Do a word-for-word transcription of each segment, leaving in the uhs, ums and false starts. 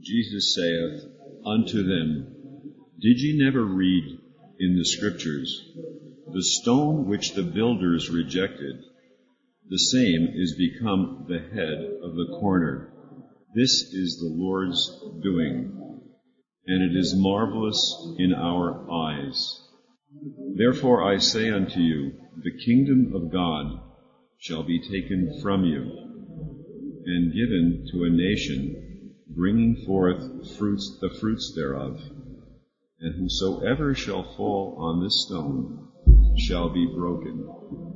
Jesus saith unto them, Did ye never read in the Scriptures, The stone which the builders rejected, the same is become the head of the corner. This is the Lord's doing, and it is marvelous in our eyes. Therefore I say unto you, the kingdom of God shall be taken from you, and given to a nation, bringing forth fruits, the fruits thereof. And whosoever shall fall on this stone shall be broken.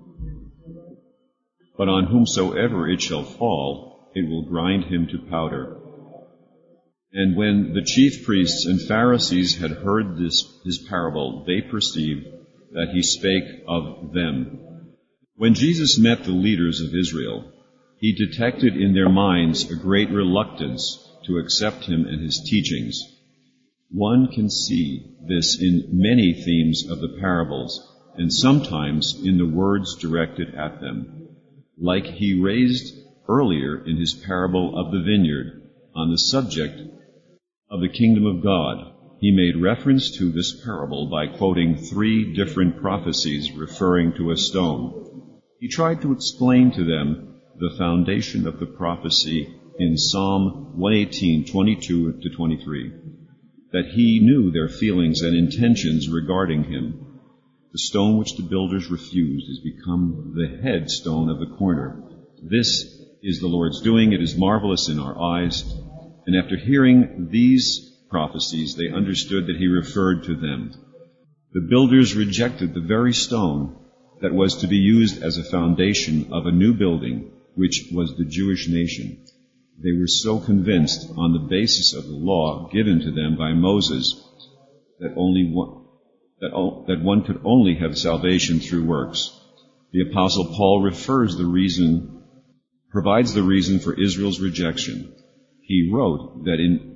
But on whomsoever it shall fall, it will grind him to powder. And when the chief priests and Pharisees had heard this his parable, they perceived that he spake of them. When Jesus met the leaders of Israel, he detected in their minds a great reluctance to accept him and his teachings. One can see this in many themes of the parables, and sometimes in the words directed at them, like he raised earlier in his parable of the vineyard on the subject of the kingdom of God. He made reference to this parable by quoting three different prophecies referring to a stone. He tried to explain to them the foundation of the prophecy in Psalm one eighteen, twenty-two to twenty-three, that he knew their feelings and intentions regarding him. The stone which the builders refused has become the headstone of the corner. This is the Lord's doing. It is marvelous in our eyes. And after hearing these prophecies, they understood that he referred to them. The builders rejected the very stone that was to be used as a foundation of a new building, which was the Jewish nation. They were so convinced on the basis of the law given to them by Moses that only one, that, that one could only have salvation through works. The Apostle Paul refers the reason, provides the reason for Israel's rejection. He wrote that in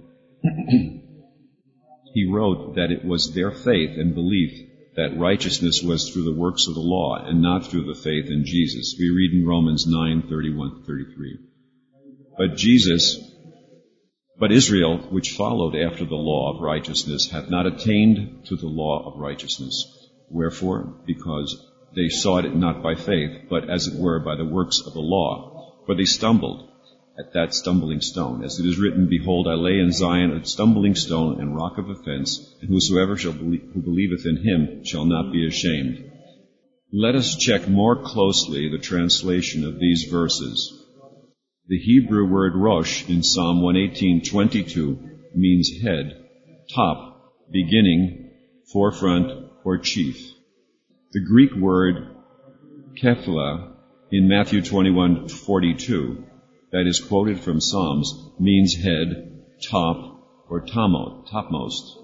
he wrote that it was their faith and belief that righteousness was through the works of the law and not through the faith in Jesus. We read in Romans nine, thirty-one to thirty-three. But Jesus, but Israel, which followed after the law of righteousness, hath not attained to the law of righteousness. Wherefore? Because they sought it not by faith, but as it were by the works of the law. For they stumbled at that stumbling stone. As it is written, Behold, I lay in Zion a stumbling stone and rock of offense, and whosoever shall believe, who believeth in him shall not be ashamed. Let us check more closely the translation of these verses. The Hebrew word rosh in Psalm one eighteen, twenty-two means head, top, beginning, forefront, or chief. The Greek word kephla in Matthew twenty-one, forty-two, that is quoted from Psalms, means head, top, or topmost.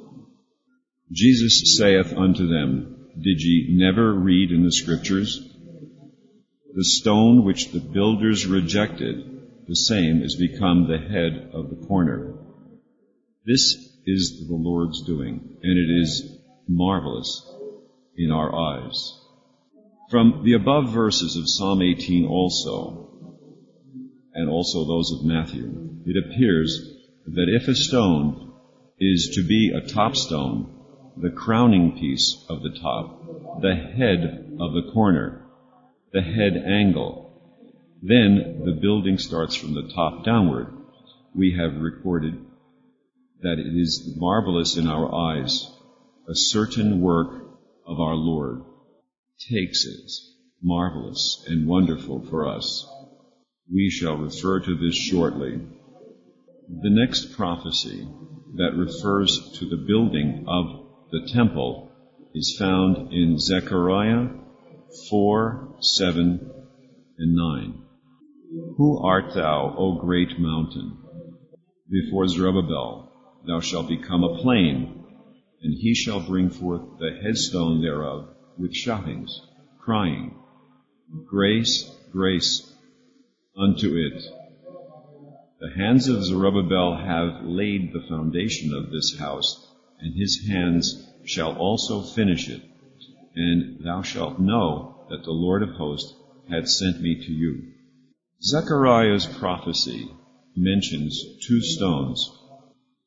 Jesus saith unto them, Did ye never read in the Scriptures? The stone which the builders rejected, the same is become the head of the corner. This is the Lord's doing, and it is marvelous in our eyes. From the above verses of Psalm eighteen also, and also those of Matthew, it appears that if a stone is to be a top stone, the crowning piece of the top, the head of the corner, the head angle, then the building starts from the top downward. We have recorded that it is marvelous in our eyes. A certain work of our Lord takes it, marvelous and wonderful for us. We shall refer to this shortly. The next prophecy that refers to the building of the temple is found in Zechariah four, seven, and nine. Who art thou, O great mountain? Before Zerubbabel thou shalt become a plain, and he shall bring forth the headstone thereof with shoutings, crying, Grace, grace unto it. The hands of Zerubbabel have laid the foundation of this house, and his hands shall also finish it. And thou shalt know that the Lord of hosts hath sent me to you. Zechariah's prophecy mentions two stones.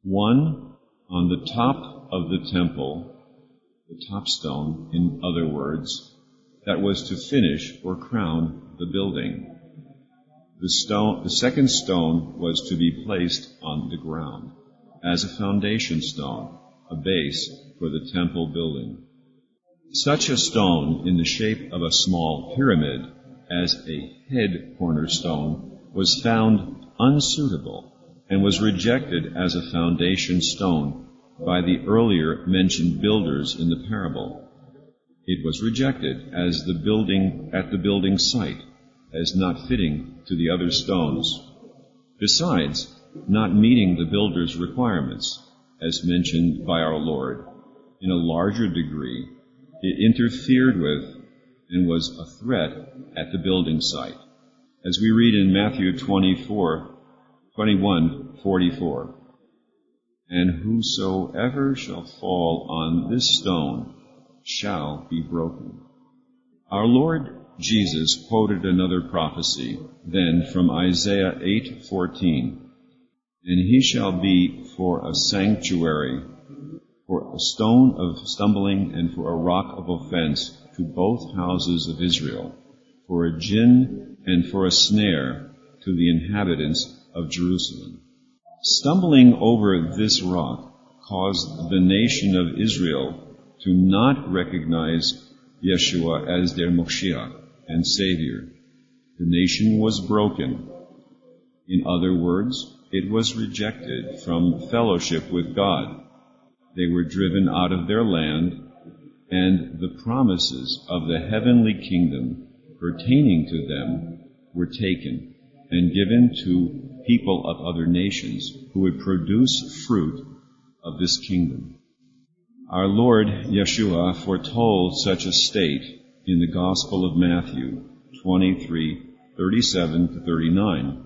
one on the top of the temple, the top stone, in other words, that was to finish or crown the building. The stone, the second stone was to be placed on the ground as a foundation stone, a base for the temple building. Such a stone in the shape of a small pyramid as a head cornerstone was found unsuitable and was rejected as a foundation stone by the earlier mentioned builders in the parable. It was rejected as the building at the building site, as not fitting to the other stones. Besides, not meeting the builder's requirements, as mentioned by our Lord. In a larger degree, it interfered with and was a threat at the building site, as we read in Matthew twenty-four, twenty-one, forty-four. And whosoever shall fall on this stone shall be broken. Our Lord Jesus quoted another prophecy then from Isaiah eight fourteen, and he shall be for a sanctuary, for a stone of stumbling and for a rock of offense to both houses of Israel, for a gin and for a snare to the inhabitants of Jerusalem. Stumbling over this rock caused the nation of Israel to not recognize Yeshua as their Moshiach and Savior. The nation was broken. In other words, it was rejected from fellowship with God. They were driven out of their land, and the promises of the heavenly kingdom pertaining to them were taken and given to people of other nations who would produce fruit of this kingdom. Our Lord Yeshua foretold such a state in the Gospel of Matthew twenty-three, thirty-seven to thirty-nine.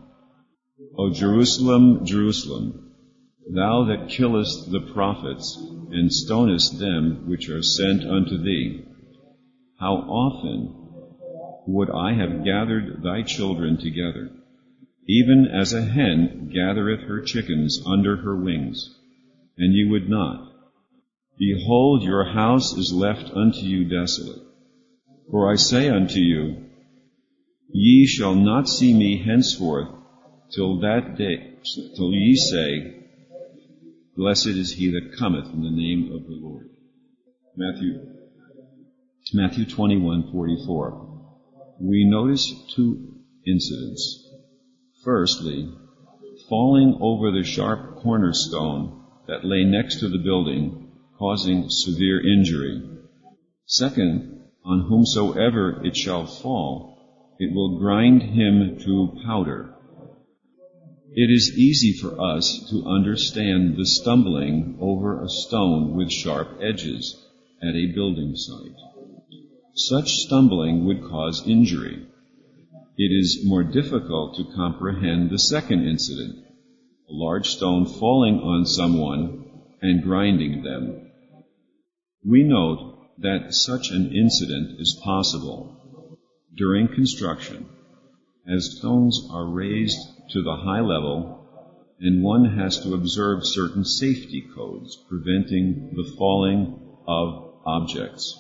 O Jerusalem, Jerusalem, thou that killest the prophets and stonest them which are sent unto thee, how often would I have gathered thy children together, even as a hen gathereth her chickens under her wings, and ye would not. Behold, your house is left unto you desolate. For I say unto you, ye shall not see me henceforth till that day, till ye say, Blessed is he that cometh in the name of the Lord. Matthew, Matthew twenty-one, forty-four. We notice two incidents. Firstly, falling over the sharp cornerstone that lay next to the building, causing severe injury. Second, on whomsoever it shall fall, it will grind him to powder. It is easy for us to understand the stumbling over a stone with sharp edges at a building site. Such stumbling would cause injury. It is more difficult to comprehend the second incident, a large stone falling on someone and grinding them. We note that such an incident is possible during construction, as stones are raised to the high level, and one has to observe certain safety codes preventing the falling of objects.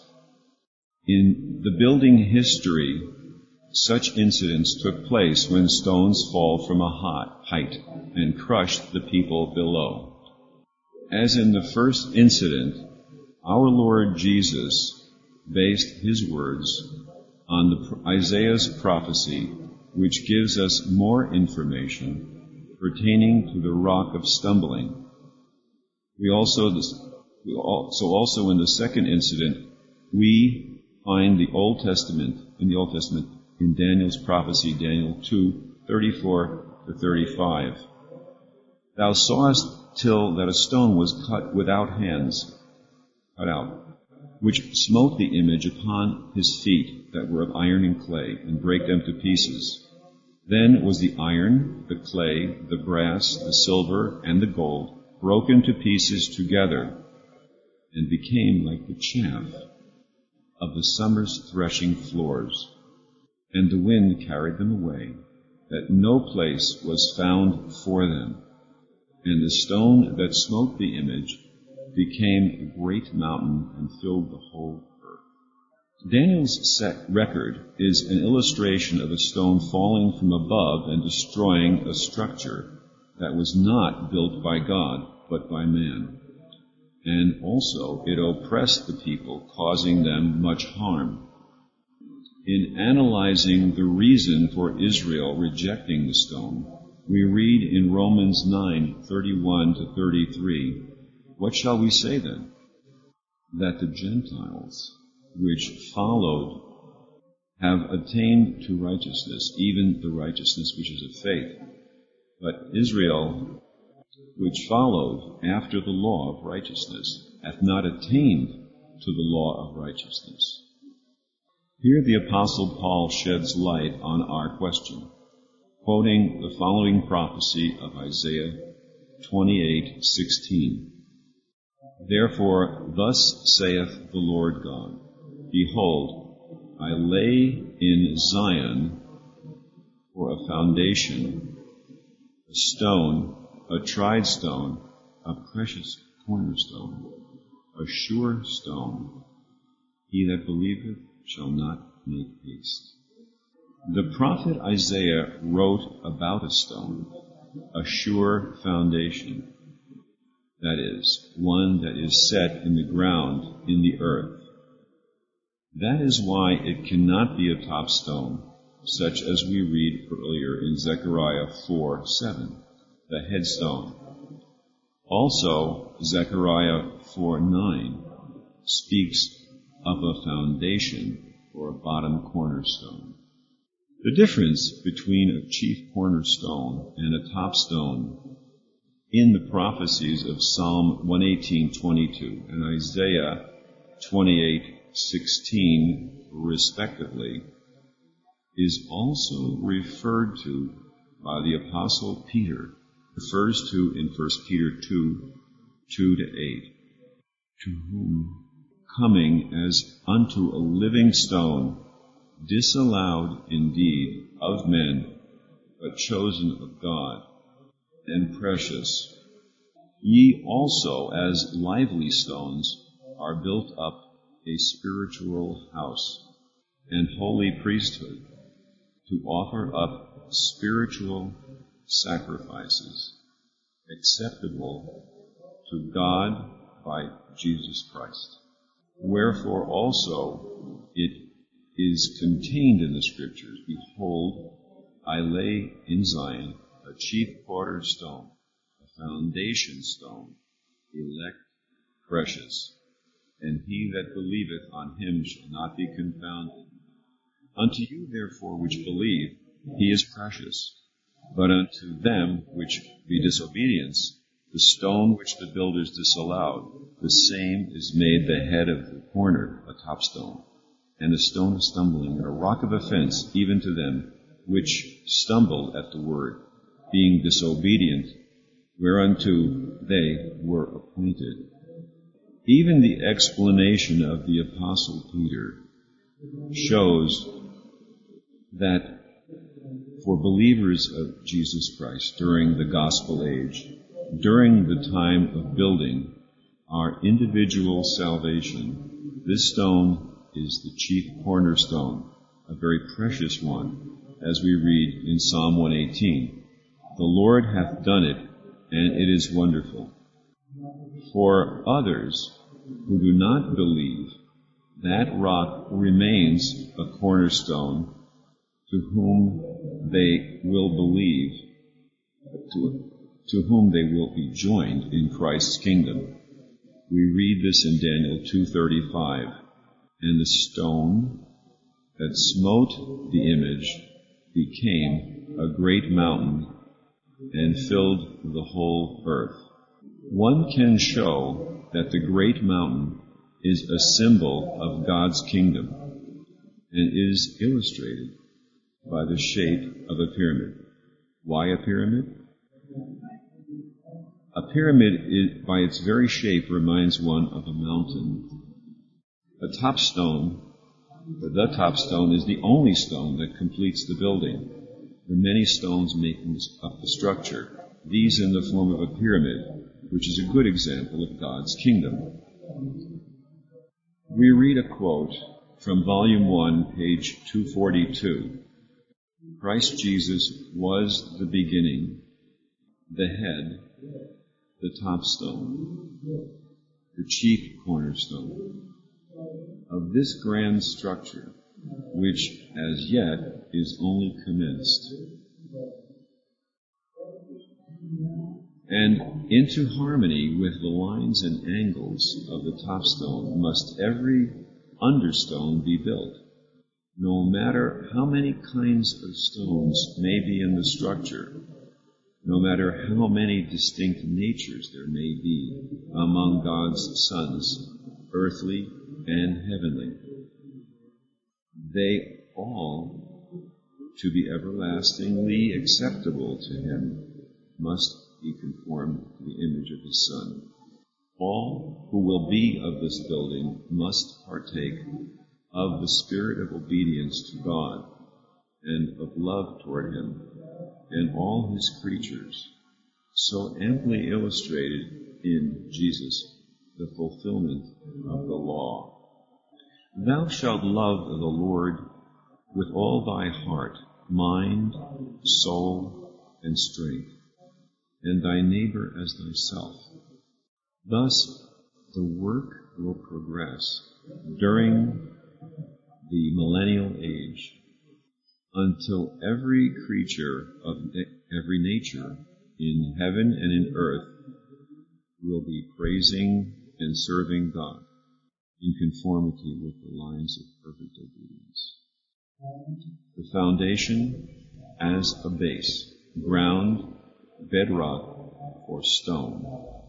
In the building history, such incidents took place when stones fall from a height and crush the people below. As in the first incident, our Lord Jesus based his words on the Isaiah's prophecy, which gives us more information pertaining to the rock of stumbling. We also, we also, also in the second incident, we find the Old Testament, in the Old Testament, in Daniel's prophecy, Daniel two, thirty-four to thirty-five. Thou sawest till that a stone was cut without hands, cut out, which smote the image upon his feet that were of iron and clay, and brake them to pieces. Then was the iron, the clay, the brass, the silver, and the gold broken to pieces together, and became like the chaff of the summer's threshing floors. And the wind carried them away, that no place was found for them. And the stone that smote the image became a great mountain and filled the whole earth. Daniel's record is an illustration of a stone falling from above and destroying a structure that was not built by God, but by man. And also it oppressed the people, causing them much harm. In analyzing the reason for Israel rejecting the stone, we read in Romans nine, thirty-one to thirty-three, what shall we say then? That the Gentiles, which followed, have attained to righteousness, even the righteousness which is of faith. But Israel, which followed after the law of righteousness, hath not attained to the law of righteousness. Here the Apostle Paul sheds light on our question, quoting the following prophecy of Isaiah twenty-eight sixteen. Therefore, thus saith the Lord God, Behold, I lay in Zion for a foundation, a stone, a tried stone, a precious cornerstone, a sure stone. He that believeth shall not make haste. The prophet Isaiah wrote about a stone, a sure foundation, that is, one that is set in the ground in the earth. That is why it cannot be a top stone, such as we read earlier in Zechariah four seven, the headstone. Also, Zechariah four nine speaks of a foundation or a bottom cornerstone. The difference between a chief cornerstone and a top stone in the prophecies of Psalm one eighteen twenty-two and Isaiah twenty-eight sixteen, respectively, is also referred to by the Apostle Peter, refers to in First Peter two, two to eight, to whom, coming as unto a living stone, disallowed indeed of men, but chosen of God, and precious, ye also as lively stones are built up a spiritual house and holy priesthood, to offer up spiritual sacrifices acceptable to God by Jesus Christ. Wherefore also it is contained in the Scriptures, Behold, I lay in Zion a chief cornerstone, a foundation stone, elect, precious, and he that believeth on him shall not be confounded. Unto you therefore which believe, he is precious, but unto them which be disobedience, the stone which the builders disallowed, the same is made the head of the corner, a top stone, and a stone of stumbling, and a rock of offense, even to them which stumbled at the word, being disobedient, whereunto they were appointed. Even the explanation of the Apostle Peter shows that for believers of Jesus Christ during the gospel age, during the time of building our individual salvation, this stone is the chief cornerstone, a very precious one, as we read in Psalm one eighteen. The Lord hath done it, and it is wonderful. For others who do not believe, that rock remains a cornerstone to whom they will believe, to, to whom they will be joined in Christ's kingdom. We read this in Daniel two thirty-five. And the stone that smote the image became a great mountain and filled the whole earth. One can show that the great mountain is a symbol of God's kingdom and is illustrated by the shape of a pyramid. Why a pyramid? A pyramid, is, by its very shape, reminds one of a mountain. The top stone, the top stone is the only stone that completes the building. The many stones making up the structure these in the form of a pyramid, which is a good example of God's kingdom. We read a quote from Volume one, page two forty-two. Christ Jesus was the beginning, the head, the top stone, the chief cornerstone of this grand structure, which as yet is only commenced. And into harmony with the lines and angles of the top stone must every understone be built, no matter how many kinds of stones may be in the structure, no matter how many distinct natures there may be among God's sons, earthly and heavenly. They all, to be everlastingly acceptable to Him, must be conformed to the image of His Son. All who will be of this building must partake of the spirit of obedience to God and of love toward Him and all His creatures, so amply illustrated in Jesus, the fulfillment of the law. Thou shalt love the Lord with all thy heart, mind, soul, and strength, and thy neighbor as thyself. Thus, the work will progress during the millennial age until every creature of every nature in heaven and in earth will be praising and serving God in conformity with the lines of perfect obedience. The foundation as a base, ground, bedrock, or stone.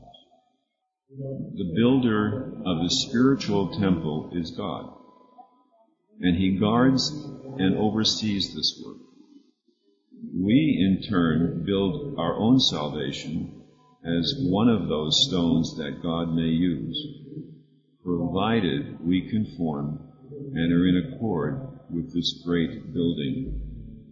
The builder of the spiritual temple is God, and He guards and oversees this work. We, in turn, build our own salvation as one of those stones that God may use, provided we conform and are in accord with this great building.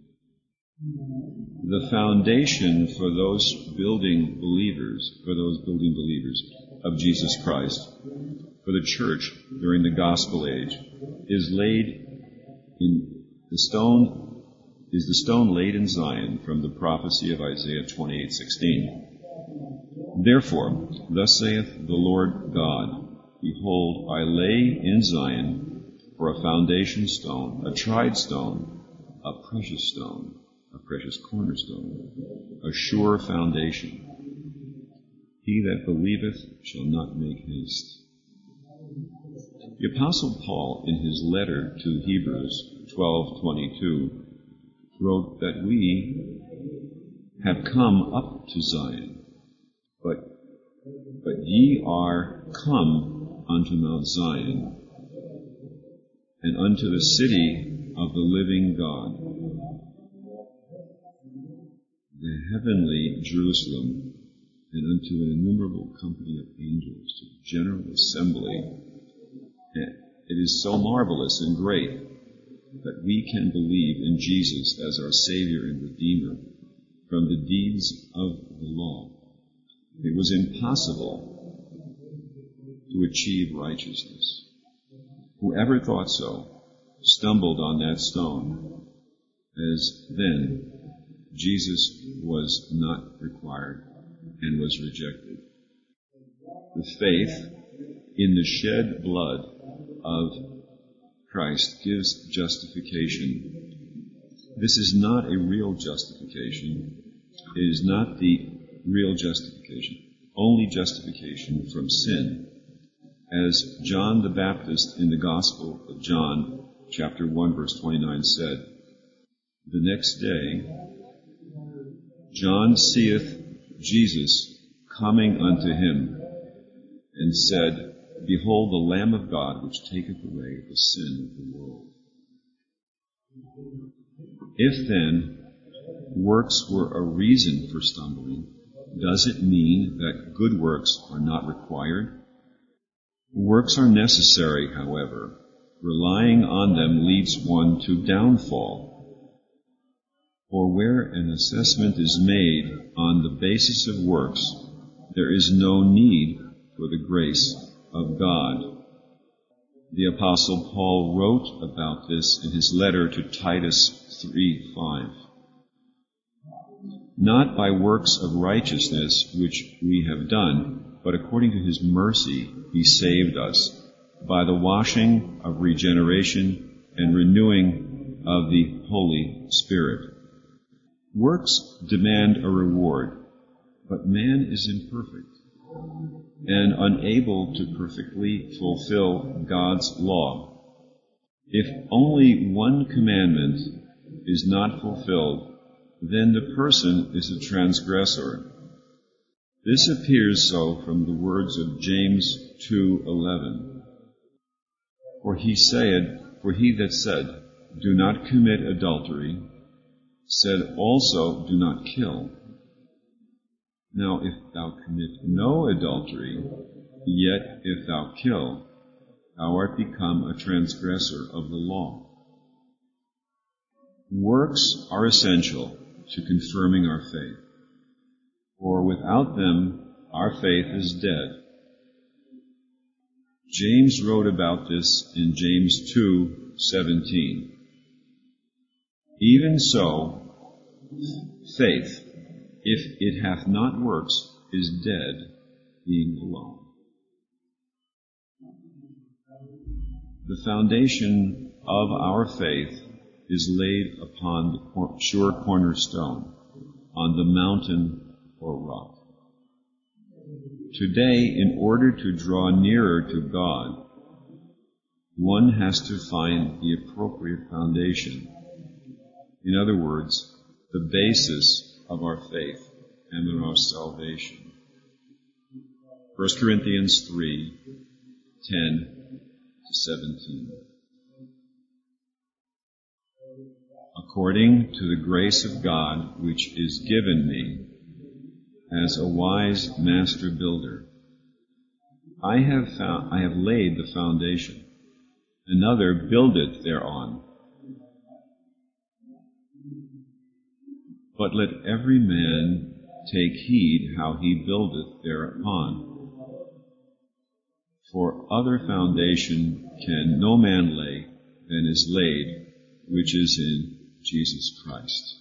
The foundation for those building believers, for those building believers of Jesus Christ, for the church during the gospel age, is laid in the stone, is the stone laid in Zion from the prophecy of Isaiah twenty-eight sixteen. Therefore, thus saith the Lord God, behold, I lay in Zion for a foundation stone, a tried stone, a precious stone, a precious cornerstone, a sure foundation. He that believeth shall not make haste. The Apostle Paul, in his letter to Hebrews twelve twenty-two, wrote that we have come up to Zion, but, but ye are come unto Mount Zion, and unto the city of the living God, the heavenly Jerusalem, and unto an innumerable company of angels, to the general assembly. It is so marvelous and great that we can believe in Jesus as our Savior and Redeemer from the deeds of the law. It was impossible to achieve righteousness. Whoever thought so stumbled on that stone, as then Jesus was not required and was rejected. The faith in the shed blood of Christ gives justification. This is not a real justification. It is not the real justification, only justification from sin. As John the Baptist in the Gospel of John, chapter one, verse twenty-nine said, the next day, John seeth Jesus coming unto him, and said, behold the Lamb of God, which taketh away the sin of the world. If then works were a reason for stumbling, does it mean that good works are not required? Works are necessary, however. Relying on them leads one to downfall. For where an assessment is made on the basis of works, there is no need for the grace of God. The Apostle Paul wrote about this in his letter to Titus three five. Not by works of righteousness which we have done, but according to his mercy he saved us, by the washing of regeneration and renewing of the Holy Spirit. Works demand a reward, but man is imperfect and unable to perfectly fulfill God's law. If only one commandment is not fulfilled, then the person is a transgressor. This appears so from the words of James two eleven. For he said, for he that said, do not commit adultery, said also, do not kill. Now if thou commit no adultery, yet if thou kill, thou art become a transgressor of the law. Works are essential to confirming our faith, for without them our faith is dead. James wrote about this in James two seventeen. Even so, faith, if it hath not works, is dead, being alone. The foundation of our faith is laid upon the sure cornerstone, on the mountain or rock. Today, in order to draw nearer to God, one has to find the appropriate foundation. In other words, the basis of our faith and of our salvation. First Corinthians three, ten to seventeen. According to the grace of God which is given me, as a wise master builder, I have found, I have laid the foundation. Another buildeth thereon. But let every man take heed how he buildeth thereupon. For other foundation can no man lay than is laid, which is in Jesus Christ.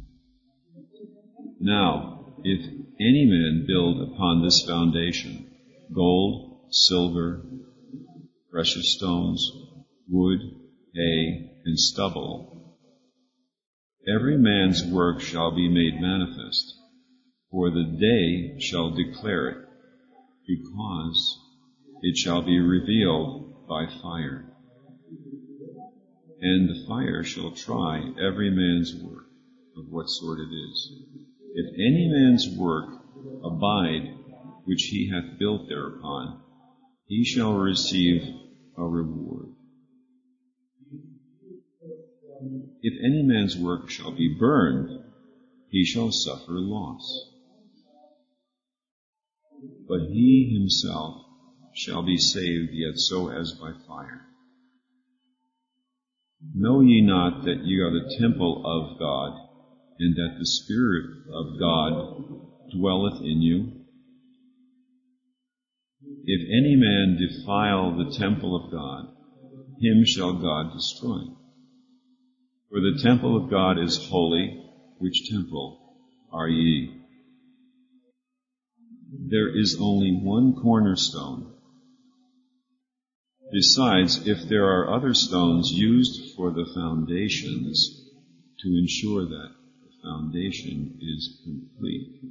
Now, if any man build upon this foundation gold, silver, precious stones, wood, hay, and stubble, every man's work shall be made manifest, for the day shall declare it, because it shall be revealed by fire. And the fire shall try every man's work, of what sort it is. If any man's work abide, which he hath built thereupon, he shall receive a reward. If any man's work shall be burned, he shall suffer loss. But he himself shall be saved, yet so as by fire. Know ye not that ye are the temple of God, and that the Spirit of God dwelleth in you? If any man defile the temple of God, him shall God destroy. For the temple of God is holy, which temple are ye? There is only one cornerstone. Besides, if there are other stones used for the foundations, to ensure that the foundation is complete.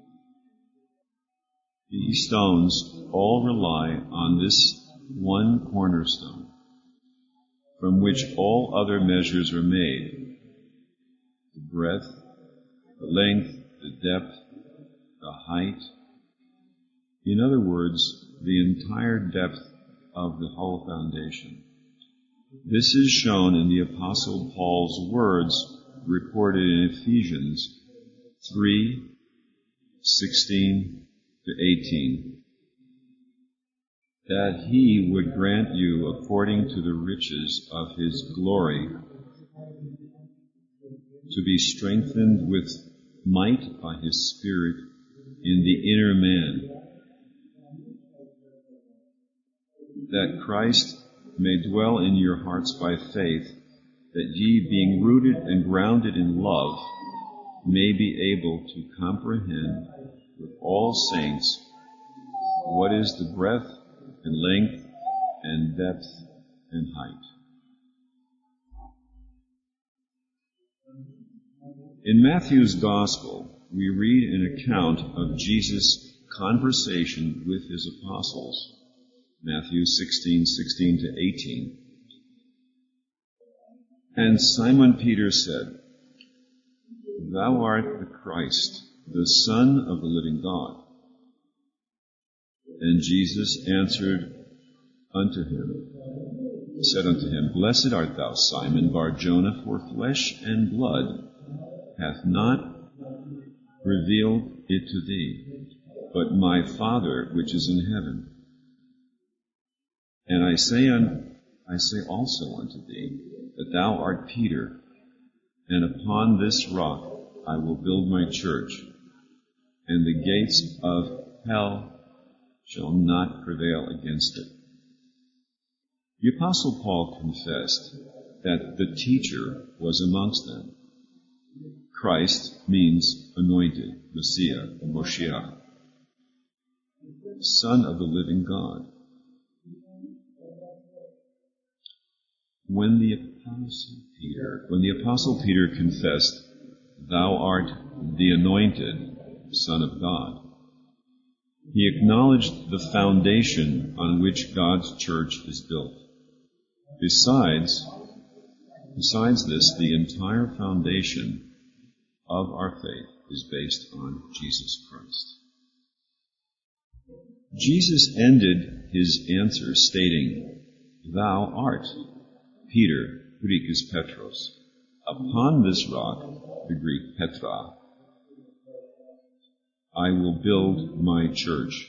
These stones all rely on this one cornerstone, from which all other measures are made: the breadth, the length, the depth, the height. In other words, the entire depth of the whole foundation. This is shown in the Apostle Paul's words recorded in Ephesians three, sixteen to eighteen, that he would grant you according to the riches of his glory to be strengthened with might by his Spirit in the inner man, that Christ may dwell in your hearts by faith, that ye, being rooted and grounded in love, may be able to comprehend with all saints what is the breadth and length and depth and height. In Matthew's Gospel, we read an account of Jesus' conversation with his apostles, Matthew sixteen, sixteen to eighteen. And Simon Peter said, Thou art the Christ, the Son of the living God. And Jesus answered unto him, said unto him, Blessed art thou, Simon Bar-Jonah, for flesh and blood hath not revealed it to thee, but my Father which is in heaven. And I say un, I say also unto thee, that thou art Peter, and upon this rock I will build my church, and the gates of hell shall not prevail against it. The Apostle Paul confessed that the teacher was amongst them. Christ means anointed, Messiah, Moshiach, Son of the living God. When the Apostle Peter, when the Apostle Peter confessed, Thou art the anointed Son of God, he acknowledged the foundation on which God's church is built. Besides, besides this, the entire foundation of our faith is based on Jesus Christ. Jesus ended his answer stating, Thou art Peter, Greek is Petros. Upon this rock, the Greek Petra, I will build my church.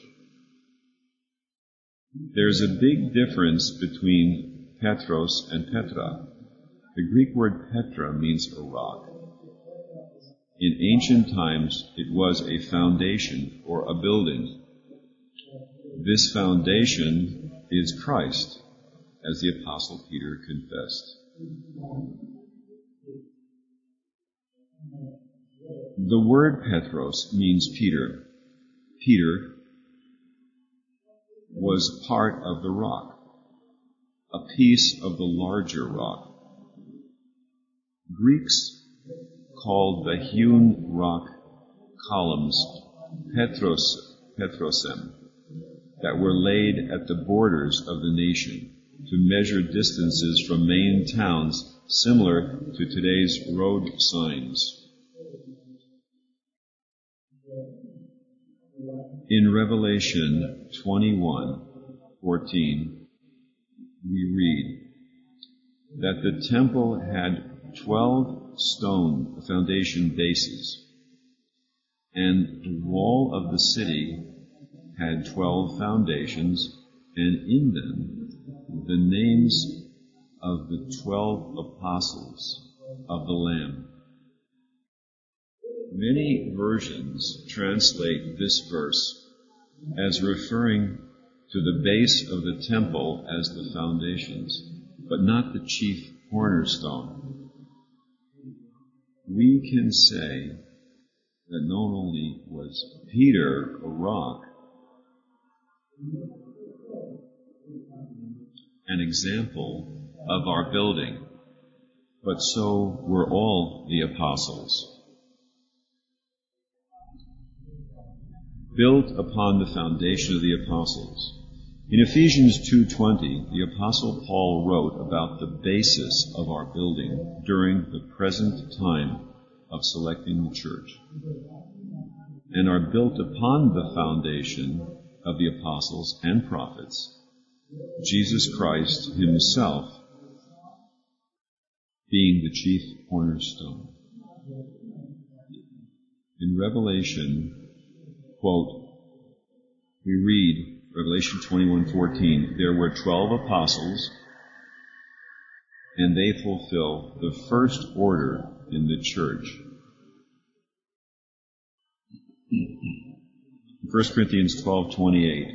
There's a big difference between Petros and Petra. The Greek word Petra means a rock. In ancient times, it was a foundation or a building. This foundation is Christ, as the Apostle Peter confessed. The word Petros means Peter. Peter was part of the rock, a piece of the larger rock. Greeks called the hewn rock columns Petros, Petrosem, that were laid at the borders of the nation to measure distances from main towns similar to today's road signs. In Revelation twenty-one fourteen, we read that the temple had twelve stone foundation bases, and the wall of the city had twelve foundations, and in them the names of the twelve apostles of the Lamb. Many versions translate this verse as referring to the base of the temple as the foundations, but not the chief cornerstone. We can say that not only was Peter a rock, an example of our building, but so were all the apostles. Built upon the foundation of the apostles. In Ephesians two twenty, the Apostle Paul wrote about the basis of our building during the present time of selecting the church, and are built upon the foundation of the apostles and prophets, Jesus Christ himself being the chief cornerstone. In Revelation, quote, we read, Revelation twenty-one fourteen, there were twelve apostles, and they fulfill the first order in the church. First Corinthians twelve twenty-eight,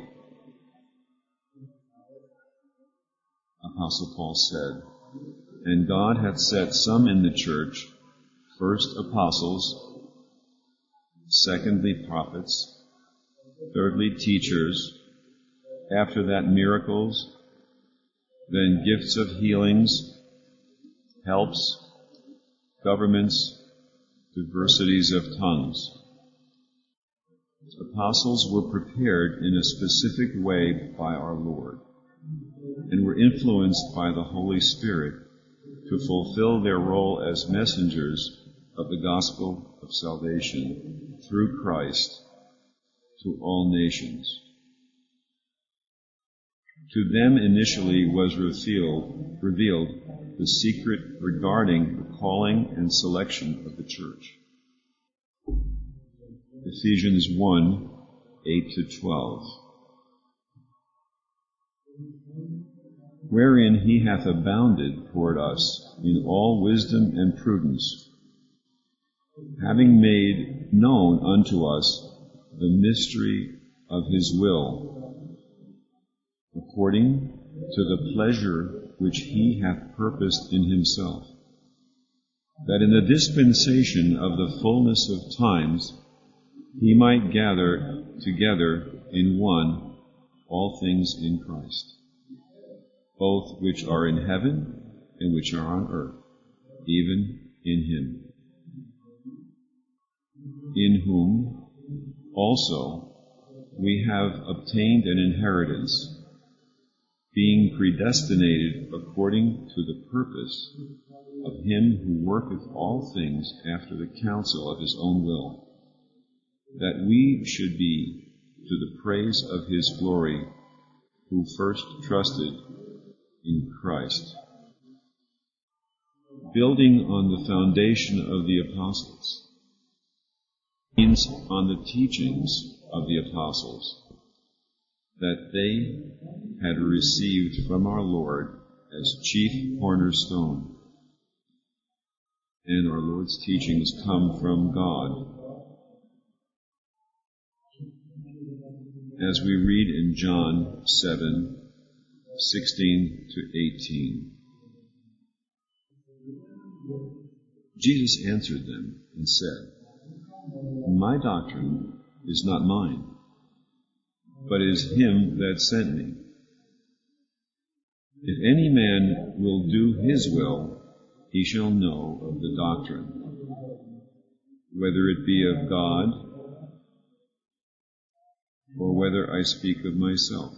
Apostle Paul said, "And God hath set some in the church, first apostles, secondly prophets, thirdly teachers, after that miracles, then gifts of healings, helps, governments, diversities of tongues." Apostles were prepared in a specific way by our Lord and were influenced by the Holy Spirit to fulfill their role as messengers of the gospel of salvation through Christ to all nations. To them initially was revealed, revealed the secret regarding the calling and selection of the church. Ephesians one, eight to twelve. Wherein he hath abounded toward us in all wisdom and prudence, having made known unto us the mystery of his will, according to the pleasure which he hath purposed in himself, that in the dispensation of the fullness of times he might gather together in one all things in Christ, both which are in heaven and which are on earth, even in him, in whom also we have obtained an inheritance, being predestinated according to the purpose of him who worketh all things after the counsel of his own will, that we should be to the praise of his glory, who first trusted in Christ, building on the foundation of the apostles, means on the teachings of the apostles, that they had received from our Lord as chief cornerstone, and our Lord's teachings come from God. As we read in John seven, sixteen to eighteen. Jesus answered them and said, My doctrine is not mine, but is him that sent me. If any man will do his will, he shall know of the doctrine, whether it be of God, or whether I speak of myself.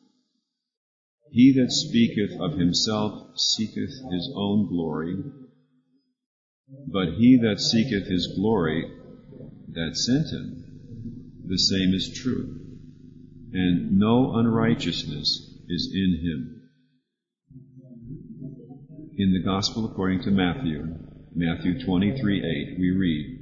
He that speaketh of himself seeketh his own glory, but he that seeketh his glory that sent him, the same is true, and no unrighteousness is in him. In the Gospel according to Matthew, Matthew twenty-three eight, we read,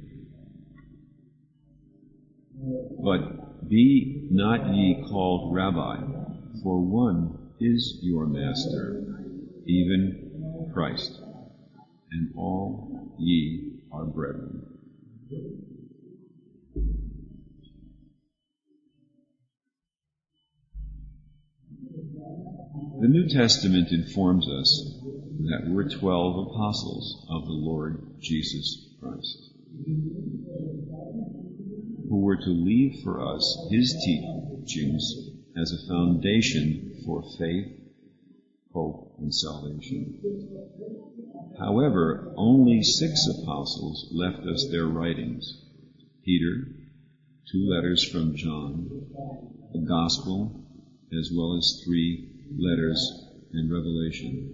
But be not ye called Rabbi, for one is your Master, even Christ, and all ye are brethren. The New Testament informs us that we're twelve apostles of the Lord Jesus Christ, who were to leave for us his teachings as a foundation for faith, hope, and salvation. However, only six apostles left us their writings: Peter, two letters from John, the Gospel, as well as three letters in Revelation.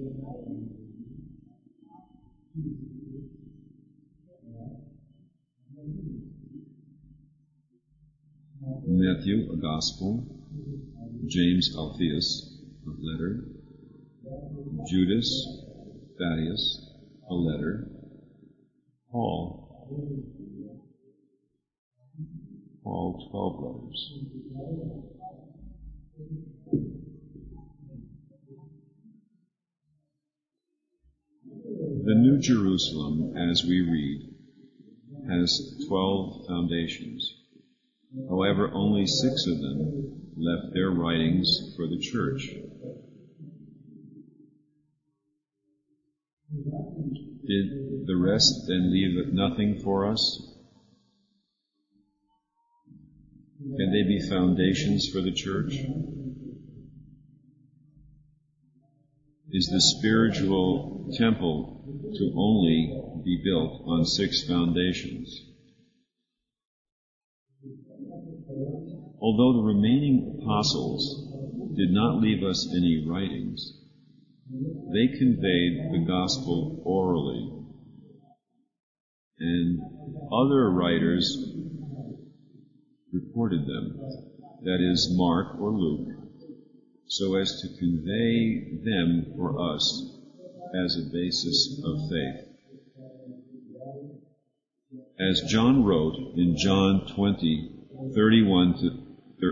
Matthew, a Gospel; James, Alphaeus, a letter; Judas, Thaddeus, a letter; Paul, Paul, twelve letters. The New New Jerusalem, as we read, has twelve foundations. However, only six of them left their writings for the church. Did the rest then leave nothing for us? Can they be foundations for the church? Is the spiritual temple to only be built on six foundations? Although the remaining apostles did not leave us any writings, they conveyed the gospel orally, and other writers reported them, that is, Mark or Luke, so as to convey them for us as a basis of faith. As John wrote in John twenty, thirty-one to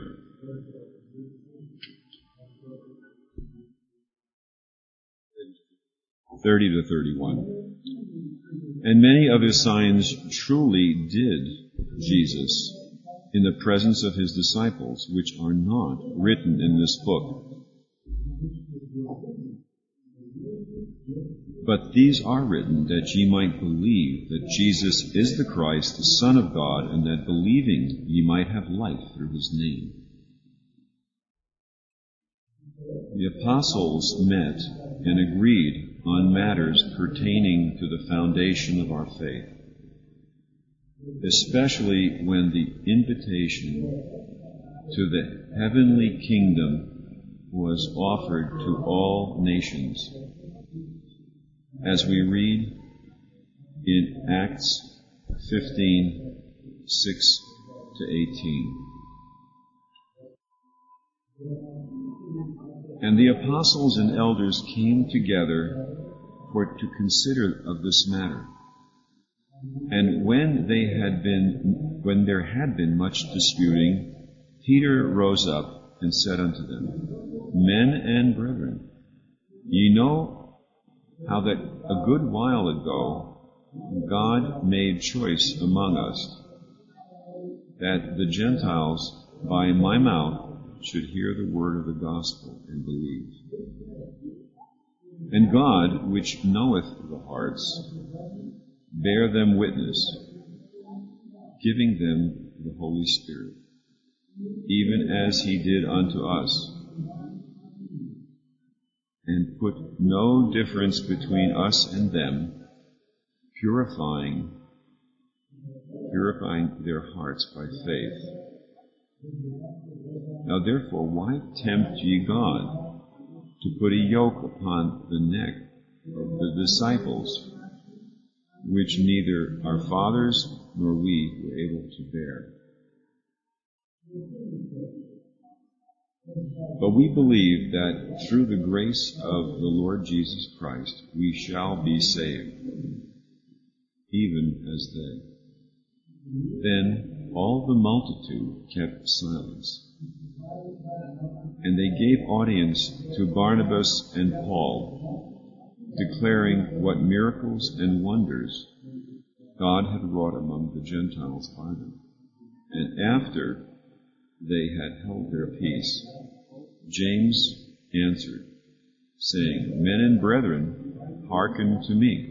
thirty to thirty-one. And many of his signs truly did Jesus in the presence of his disciples, which are not written in this book. But these are written that ye might believe that Jesus is the Christ, the Son of God, and that believing ye might have life through his name. The apostles met and agreed on matters pertaining to the foundation of our faith, especially when the invitation to the heavenly kingdom was offered to all nations, as we read in Acts fifteen, six to eighteen. And the apostles and elders came together for to consider of this matter. And when they had been, when there had been much disputing, Peter rose up and said unto them, Men and brethren, ye know how that a good while ago God made choice among us, that the Gentiles by my mouth should hear the word of the gospel and believe. And God, which knoweth the hearts, bear them witness, giving them the Holy Spirit, even as he did unto us, and put no difference between us and them, purifying, purifying their hearts by faith. Now therefore, why tempt ye God to put a yoke upon the neck of the disciples, which neither our fathers nor we were able to bear? But we believe that through the grace of the Lord Jesus Christ we shall be saved, even as they. Then all the multitude kept silence, and they gave audience to Barnabas and Paul, declaring what miracles and wonders God had wrought among the Gentiles by them. And after they had held their peace, James answered, saying, Men and brethren, hearken to me.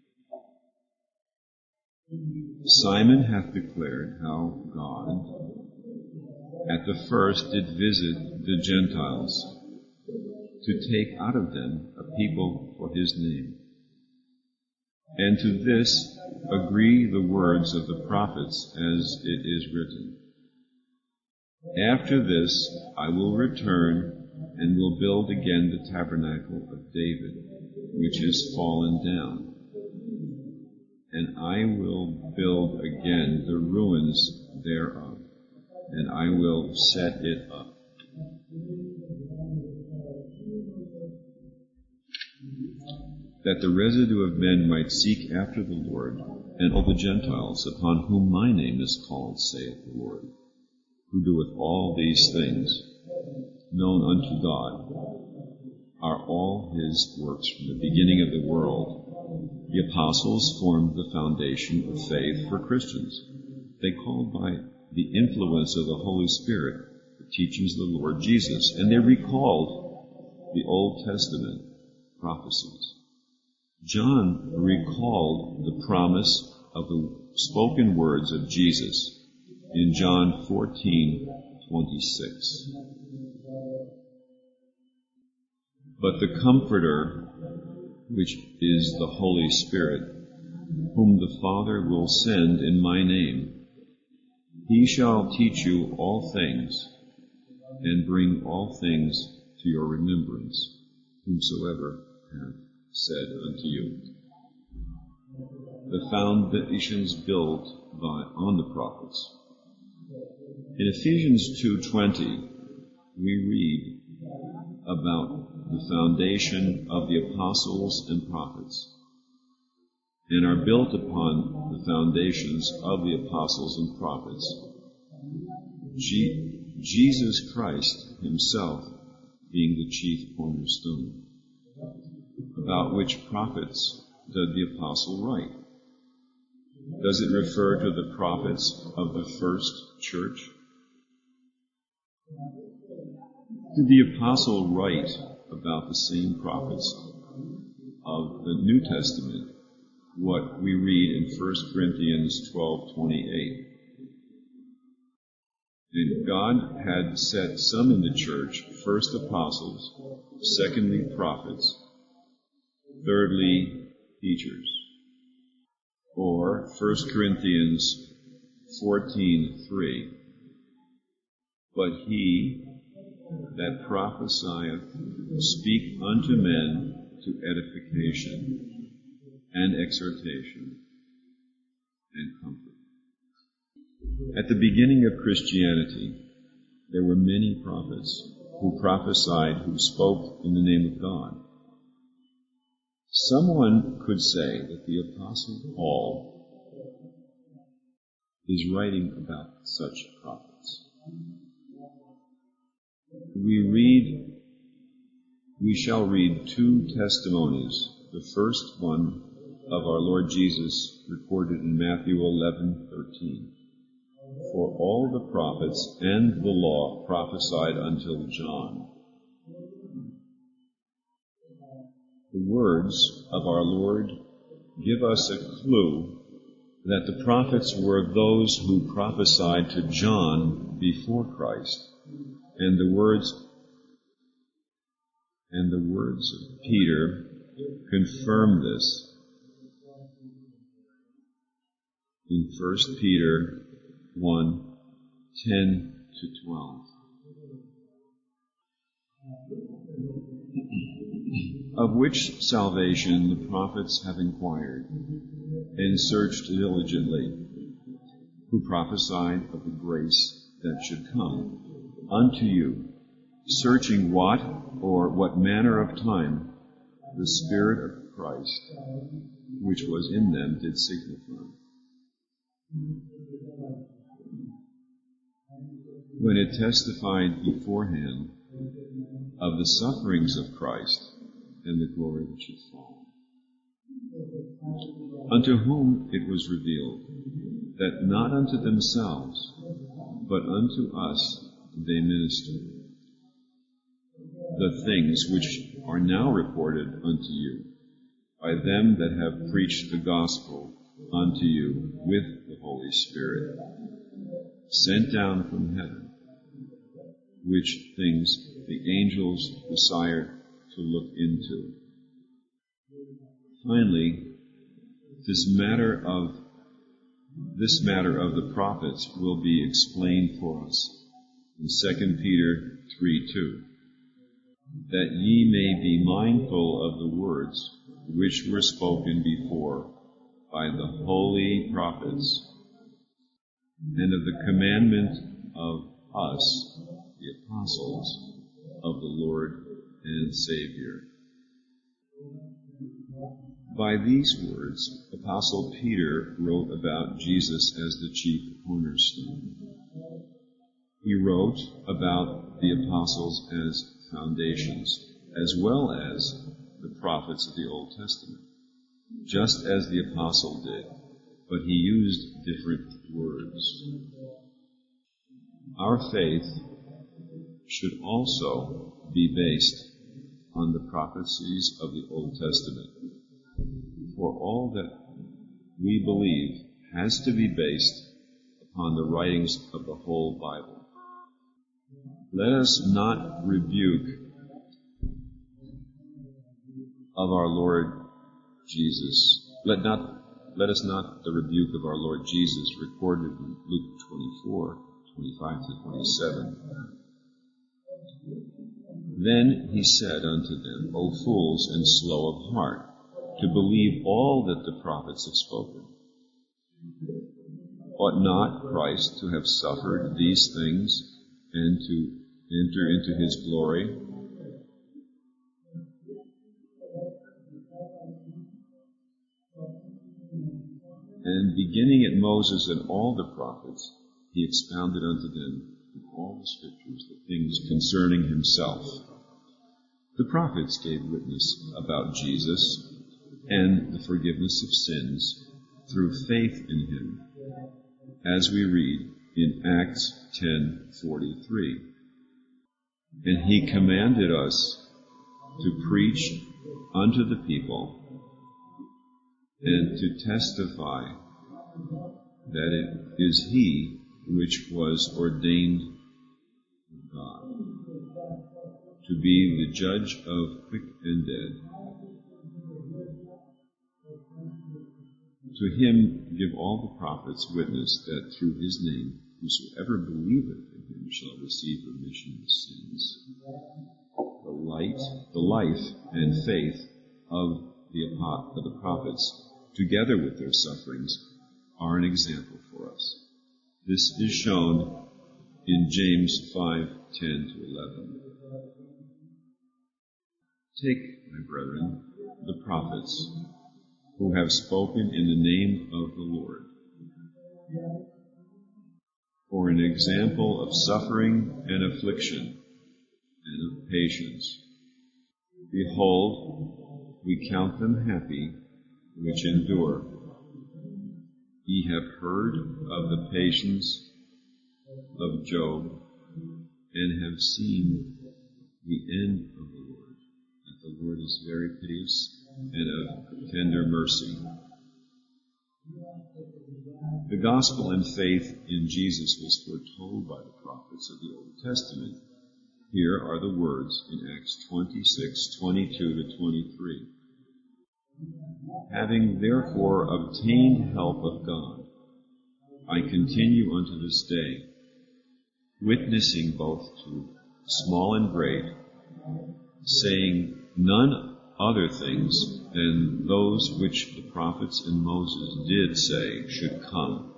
Simon hath declared how God at the first did visit the Gentiles to take out of them a people for his name. And to this agree the words of the prophets, as it is written, After this I will return and will build again the tabernacle of David, which is fallen down. And I will build again the ruins thereof, and I will set it up. That the residue of men might seek after the Lord, and all the Gentiles upon whom my name is called, saith the Lord, who doeth all these things, known unto God, are all his works from the beginning of the world, The apostles formed the foundation of faith for Christians. They called by the influence of the Holy Spirit the teachings of the Lord Jesus, and they recalled the Old Testament prophecies. John recalled the promise of the spoken words of Jesus in John fourteen twenty-six. But the Comforter, which is the Holy Spirit, whom the Father will send in my name, he shall teach you all things, and bring all things to your remembrance, whomsoever hath said unto you. The foundations built by on the prophets. In Ephesians two twenty, we read about the foundation of the apostles and prophets, and are built upon the foundations of the apostles and prophets, G- Jesus Christ himself being the chief cornerstone. About which prophets did the apostle write? Does it refer to the prophets of the first church? Did the apostle write about the same prophets of the New Testament, what we read in First Corinthians twelve twenty-eight? And God had set some in the church, first apostles, secondly prophets, thirdly teachers. Or First Corinthians fourteen three. But he that prophesieth speak unto men to edification and exhortation and comfort. At the beginning of Christianity, there were many prophets who prophesied, who spoke in the name of God. Someone could say that the Apostle Paul is writing about such prophets. We read, we shall read two testimonies. The first one of our Lord Jesus, recorded in Matthew eleven thirteen. For all the prophets and the law prophesied until John. The words of our Lord give us a clue that the prophets were those who prophesied to John before Christ. And the words and the words of Peter confirm this in First Peter one, ten to twelve. Of which salvation the prophets have inquired and searched diligently, who prophesied of the grace that should come unto you, searching what or what manner of time the Spirit of Christ, which was in them, did signify. When it testified beforehand of the sufferings of Christ and the glory that should follow, unto whom it was revealed that not unto themselves, but unto us they ministered the things which are now reported unto you by them that have preached the gospel unto you with the Holy Spirit, sent down from heaven, which things the angels desired to look into. Finally, this matter of this matter of the prophets will be explained for us in Second Peter three two, that ye may be mindful of the words which were spoken before by the holy prophets, and of the commandment of us, the apostles of the Lord and Savior. By these words, Apostle Peter wrote about Jesus as the chief cornerstone. He wrote about the apostles as foundations, as well as the prophets of the Old Testament. just as the apostle did, but he used different words. Our faith should also be based on the prophecies of the Old Testament. For all that we believe has to be based upon the writings of the whole Bible. Let us not rebuke of our Lord Jesus. Let not let us not the rebuke of our Lord Jesus recorded in Luke twenty-four, twenty-five to twenty-seven. Then he said unto them, O fools and slow of heart, to believe all that the prophets have spoken. Ought not Christ to have suffered these things and to enter into his glory? And beginning at Moses and all the prophets, he expounded unto them in all the scriptures the things concerning himself. The prophets gave witness about Jesus and the forgiveness of sins through faith in him, as we read in Acts ten forty-three. And he commanded us to preach unto the people and to testify that it is he which was ordained of God to be the judge of quick and dead. To him give all the prophets witness that through his name whosoever believeth in him shall receive remission of sins. The light, the life and faith of the, of the prophets, together with their sufferings, are an example for us. This is shown in James five ten to eleven. Take, my brethren, the prophets, who have spoken in the name of the Lord, for an example of suffering and affliction and of patience. Behold, we count them happy which endure. Ye have heard of the patience of Job, and have seen the end of the Lord, that the Lord is very piteous and of tender mercy. The gospel and faith in Jesus was foretold by the prophets of the Old Testament. Here are the words in Acts twenty-six, twenty-two to twenty-three. Having therefore obtained help of God, I continue unto this day, witnessing both to small and great, saying none other things than those which the prophets and Moses did say should come,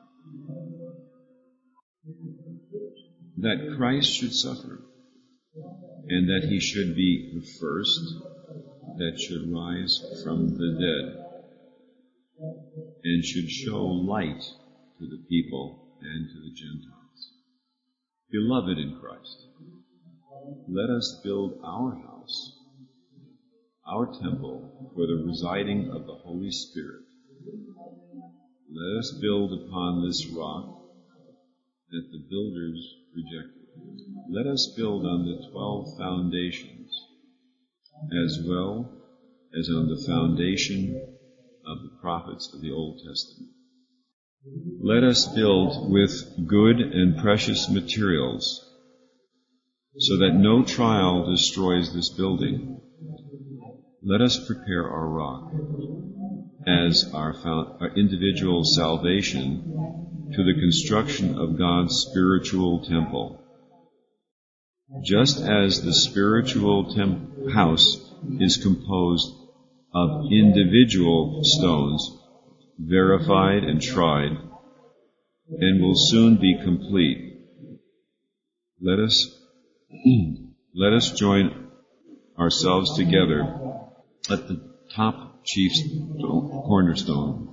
that Christ should suffer, and that he should be the first that should rise from the dead, and should show light to the people and to the Gentiles. Beloved in Christ, let us build our house, our temple, for the residing of the Holy Spirit. Let us build upon this rock that the builders rejected. Let us build on the twelve foundations, as well as on the foundation of the prophets of the Old Testament. Let us build with good and precious materials, so that no trial destroys this building. Let us prepare our rock as our, found, our individual salvation to the construction of God's spiritual temple. Just as the spiritual temp- house is composed of individual stones, verified and tried, and will soon be complete, let us let us join ourselves together at the top chief cornerstone.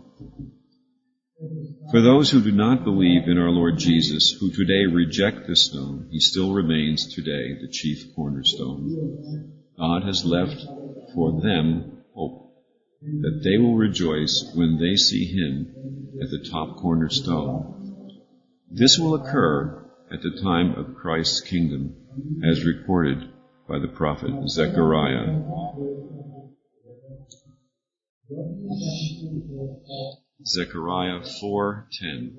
For those who do not believe in our Lord Jesus, who today reject this stone, he still remains today the chief cornerstone. God has left for them hope, that they will rejoice when they see him at the top cornerstone. This will occur at the time of Christ's kingdom, as recorded by the prophet Zechariah. Zechariah four ten.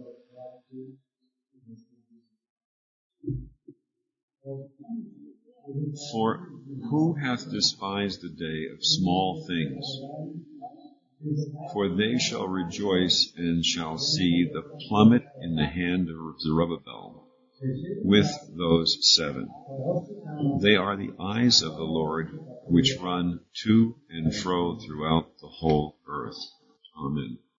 For who hath despised the day of small things? For they shall rejoice and shall see the plummet in the hand of Zerubbabel with those seven. They are the eyes of the Lord, which run to and fro throughout the whole earth. Amen.